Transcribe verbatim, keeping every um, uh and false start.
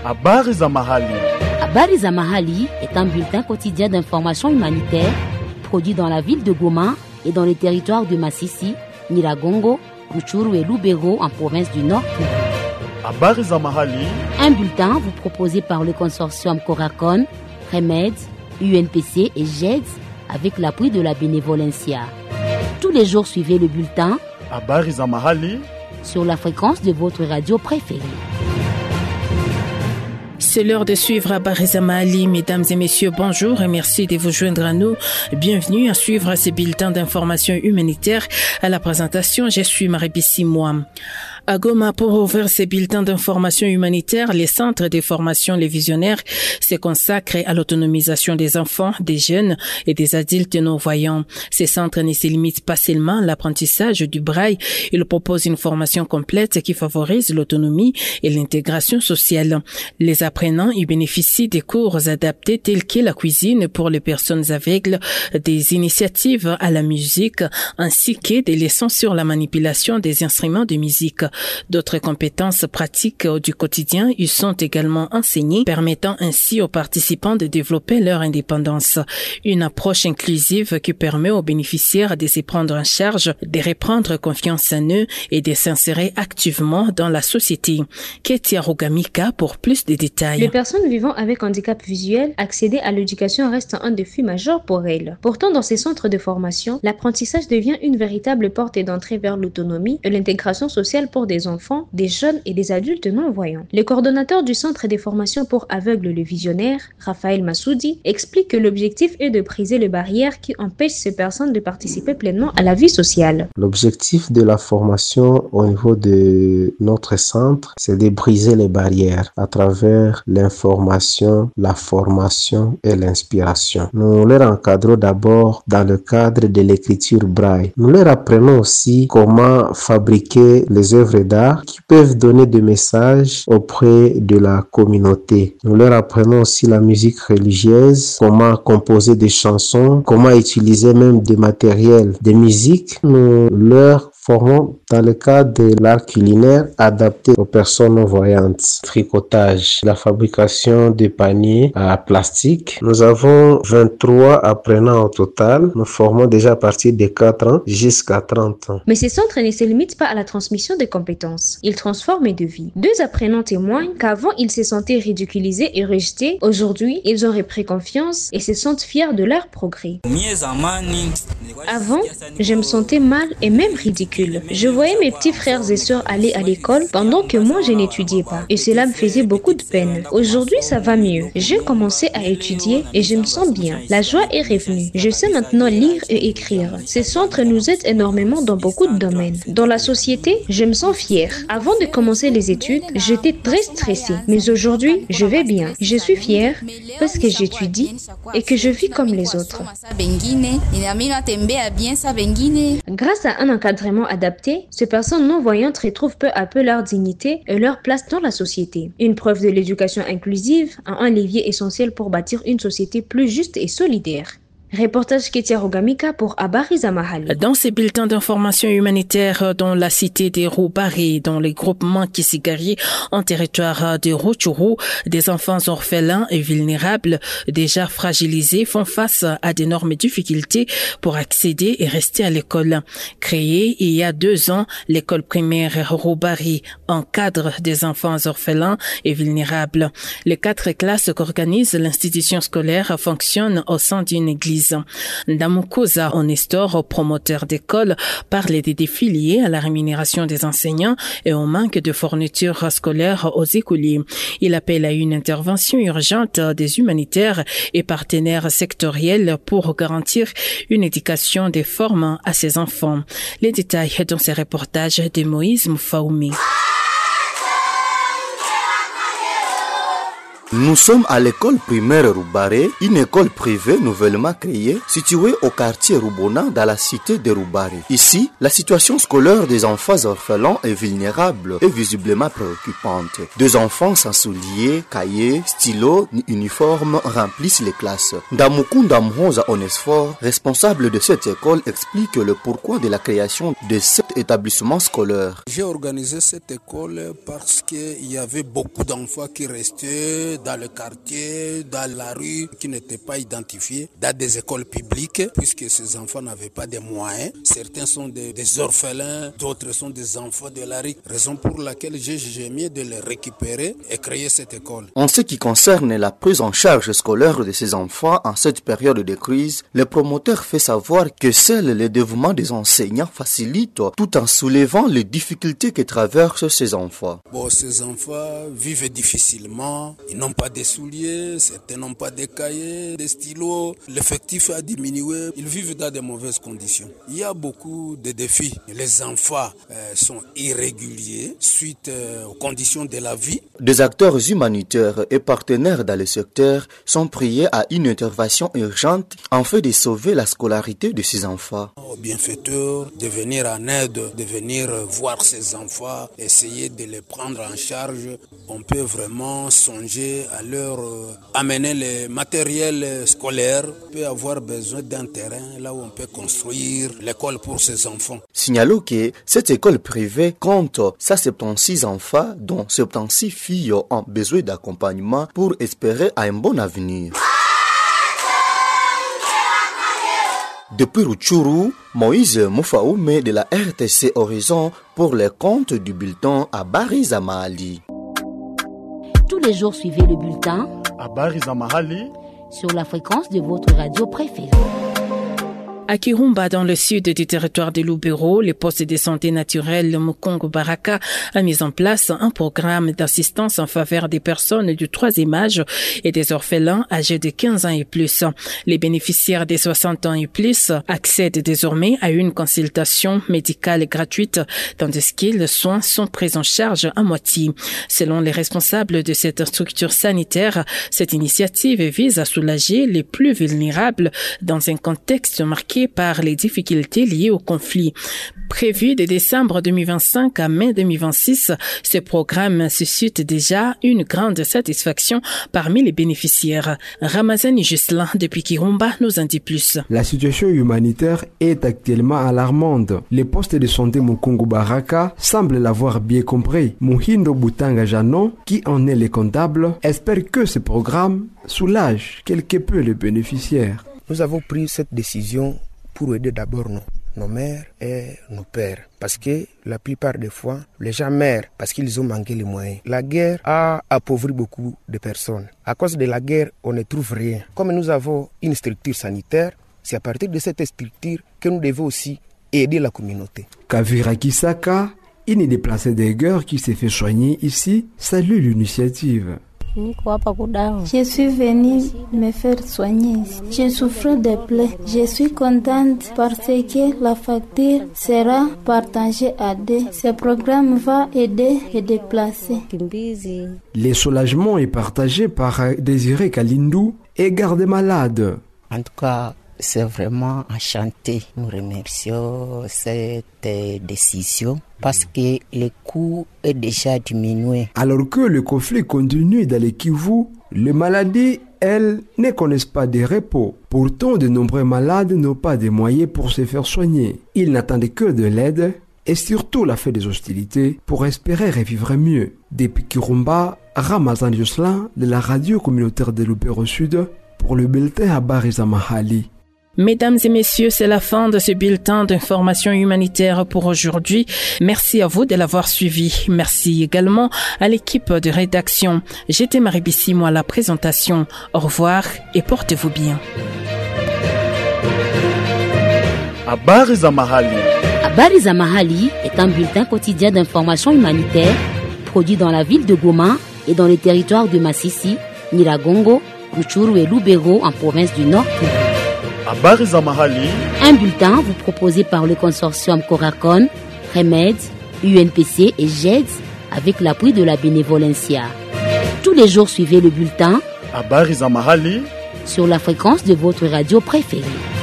Habari za mahali. Habari za mahali est un bulletin quotidien d'information humanitaire produit dans la ville de Goma et dans les territoires de Masisi, Nyiragongo, Rutshuru et Lubero en province du Nord. Habari za mahali. Un bulletin vous proposé par le consortium Coracon, Remède, U N P C et G E D S avec l'appui de la Bénévolencia. Tous les jours, suivez le bulletin Habari za mahali sur la fréquence de votre radio préférée. C'est l'heure de suivre Habari za mahali. Mesdames et messieurs, bonjour et merci de vous joindre à nous. Bienvenue à suivre ces bulletins d'information humanitaire. À la présentation, je suis Marie-Bissi Mouam. À Goma, pour ouvrir ces bulletins d'information humanitaire, les centres de formation Les Visionnaires se consacrent à l'autonomisation des enfants, des jeunes et des adultes non-voyants. Ces centres ne se limitent pas seulement à l'apprentissage du braille. Ils proposent une formation complète qui favorise l'autonomie et l'intégration sociale. Les apprenants y bénéficient des cours adaptés tels que la cuisine pour les personnes aveugles, des initiatives à la musique, ainsi que des leçons sur la manipulation des instruments de musique. D'autres compétences pratiques du quotidien y sont également enseignées, permettant ainsi aux participants de développer leur indépendance. Une approche inclusive qui permet aux bénéficiaires de se prendre en charge, de reprendre confiance en eux et de s'insérer activement dans la société. Ketia Rogamika pour plus de détails. Les personnes vivant avec handicap visuel, accéder à l'éducation reste un défi majeur pour elles. Pourtant, dans ces centres de formation, l'apprentissage devient une véritable porte d'entrée vers l'autonomie et l'intégration sociale pour des enfants, des jeunes et des adultes non-voyants. Le coordonnateur du Centre des formations pour aveugles Le Visionnaire, Raphaël Massoudi, explique que l'objectif est de briser les barrières qui empêchent ces personnes de participer pleinement à la vie sociale. L'objectif de la formation au niveau de notre centre, c'est de briser les barrières à travers l'information, la formation et l'inspiration. Nous leur encadrons d'abord dans le cadre de l'écriture braille. Nous leur apprenons aussi comment fabriquer les œuvres d'art qui peuvent donner des messages auprès de la communauté. Nous leur apprenons aussi la musique religieuse, comment composer des chansons, comment utiliser même des matériels de musique. Nous leur formons dans le cadre de l'art culinaire adapté aux personnes non-voyantes. Tricotage, la fabrication de paniers à plastique. Nous avons vingt-trois apprenants au total. Nous formons déjà à partir de quatre ans jusqu'à trente ans. Mais ces centres ne se limitent pas à la transmission des compétences. Ils transforment de vie. Deux apprenants témoignent qu'avant, ils se sentaient ridiculisés et rejetés. Aujourd'hui, ils ont repris confiance et se sentent fiers de leur progrès. Avant, je me sentais mal et même ridicule. Je voyais mes petits frères et sœurs aller à l'école pendant que moi je n'étudiais pas et cela me faisait beaucoup de peine. Aujourd'hui ça va mieux. J'ai commencé à étudier et je me sens bien. La joie est revenue. Je sais maintenant lire et écrire. Ces centres nous aident énormément dans beaucoup de domaines. Dans la société, je me sens fière. Avant de commencer les études, j'étais très stressée. Mais aujourd'hui, je vais bien. Je suis fière parce que j'étudie et que je vis comme les autres. Grâce à un encadrement adaptés, ces personnes non-voyantes retrouvent peu à peu leur dignité et leur place dans la société. Une preuve de l'éducation inclusive, un levier essentiel pour bâtir une société plus juste et solidaire. Reportage Ketia Rogamika pour Habari za mahali. Dans ces bulletins d'information humanitaire dans la cité de Rubari, dans les groupements Kisigari en territoire de Rutshuru, des enfants orphelins et vulnérables déjà fragilisés font face à d'énormes difficultés pour accéder et rester à l'école. Créée il y a deux ans, l'école primaire Rubari encadre des enfants orphelins et vulnérables. Les quatre classes qu'organise l'institution scolaire fonctionnent au sein d'une église. Ndamukoza Onestor, promoteur d'école, parle des défis liés à la rémunération des enseignants et au manque de fournitures scolaires aux écoliers. Il appelle à une intervention urgente des humanitaires et partenaires sectoriels pour garantir une éducation des formes à ses enfants. Les détails dans ces reportages de Moïse Moufaoumi. Nous sommes à l'école primaire Roubaré, une école privée nouvellement créée, située au quartier Roubona dans la cité de Roubaré. Ici, la situation scolaire des enfants orphelins est vulnérable et visiblement préoccupante. Deux enfants sans souliers, cahiers, stylos, ni uniformes remplissent les classes. Ndamukunda Mhoza Onesfor, responsable de cette école, explique le pourquoi de la création de cet établissement scolaire. J'ai organisé cette école parce qu'il y avait beaucoup d'enfants qui restaient dans le quartier, dans la rue, qui n'étaient pas identifiés, dans des écoles publiques, puisque ces enfants n'avaient pas de moyens. Certains sont des, des orphelins, d'autres sont des enfants de la rue, raison pour laquelle j'ai jugé mieux de les récupérer et créer cette école. En ce qui concerne la prise en charge scolaire de ces enfants en cette période de crise, le promoteur fait savoir que seul le dévouement des enseignants facilite tout en soulevant les difficultés que traversent ces enfants. Bon, ces enfants vivent difficilement, ils n'ont pas de souliers, certains n'ont pas de cahiers, des stylos, l'effectif a diminué, ils vivent dans de mauvaises conditions. Il y a beaucoup de défis. Les enfants euh, sont irréguliers suite euh, aux conditions de la vie. Des acteurs humanitaires et partenaires dans le secteur sont priés à une intervention urgente afin de sauver la scolarité de ces enfants. Aux bienfaiteurs de venir en aide, de venir voir ces enfants, essayer de les prendre en charge. On peut vraiment songer à leur euh, amener le matériel scolaire. On peut avoir besoin d'un terrain là où on peut construire l'école pour ces enfants. Signalons que cette école privée compte cent soixante-seize enfants, dont soixante-seize filles ont besoin d'accompagnement pour espérer à un bon avenir. Depuis Rutshuru, Moïse Moufaoume de la R T C Horizon pour les comptes du bulletin Habari za Mahali. Tous les jours, suivez le bulletin Habari za Mahali sur la fréquence de votre radio préférée. À Kirumba, dans le sud du territoire de Lubero, le poste de santé naturelle Mukongo Baraka a mis en place un programme d'assistance en faveur des personnes du troisième âge et des orphelins âgés de quinze ans et plus. Les bénéficiaires des soixante ans et plus accèdent désormais à une consultation médicale gratuite, tandis que les soins sont pris en charge à moitié. Selon les responsables de cette structure sanitaire, cette initiative vise à soulager les plus vulnérables dans un contexte marqué par les difficultés liées au conflit. Prévu de décembre deux mille vingt-cinq à mai deux mille vingt-six, ce programme suscite déjà une grande satisfaction parmi les bénéficiaires. Ramazani Gislain, depuis Kirumba, nous en dit plus. La situation humanitaire est actuellement alarmante. Les postes de santé Mukongo Baraka semblent l'avoir bien compris. Muhindo Butanga Jano, qui en est le comptable, espère que ce programme soulage quelque peu les bénéficiaires. Nous avons pris cette décision pour aider d'abord nos, nos mères et nos pères. Parce que la plupart des fois, les gens meurent parce qu'ils ont manqué les moyens. La guerre a appauvri beaucoup de personnes. À cause de la guerre, on ne trouve rien. Comme nous avons une structure sanitaire, c'est à partir de cette structure que nous devons aussi aider la communauté. Kavira Kisaka, une déplacée des guerres qui s'est fait soigner ici, salue l'initiative. Je suis venue me faire soigner. Je souffre de plaies. Je suis contente parce que la facture sera partagée à deux. Ce programme va aider et déplacer. Le soulagement est partagé par Désiré Kalindou et garde-malade. En tout cas, c'est vraiment enchanté. Nous remercions cette décision parce que le coût est déjà diminué. Alors que le conflit continue dans le Kivu, les maladies, elles, ne connaissent pas de repos. Pourtant, de nombreux malades n'ont pas de moyens pour se faire soigner. Ils n'attendent que de l'aide et surtout la fin des hostilités pour espérer revivre mieux. Depuis Kirumba, Ramazan Jocelyn de la radio communautaire de Lubero Sud pour le bulletin Habari za Mahali. Mesdames et messieurs, c'est la fin de ce bulletin d'information humanitaire pour aujourd'hui. Merci à vous de l'avoir suivi. Merci également à l'équipe de rédaction. J'étais Marie Bissimo à la présentation. Au revoir et portez-vous bien. Habari za Mahali. Habari za Mahali est un bulletin quotidien d'information humanitaire produit dans la ville de Goma et dans les territoires de Masisi, Nyiragongo, Rutshuru et Lubero en province du Nord. Habari za Mahali. Un bulletin vous proposé par le consortium Coracon, Remède, U N P C et G E D S avec l'appui de la Bénévolencia. Tous les jours, suivez le bulletin Habari za mahali sur la fréquence de votre radio préférée.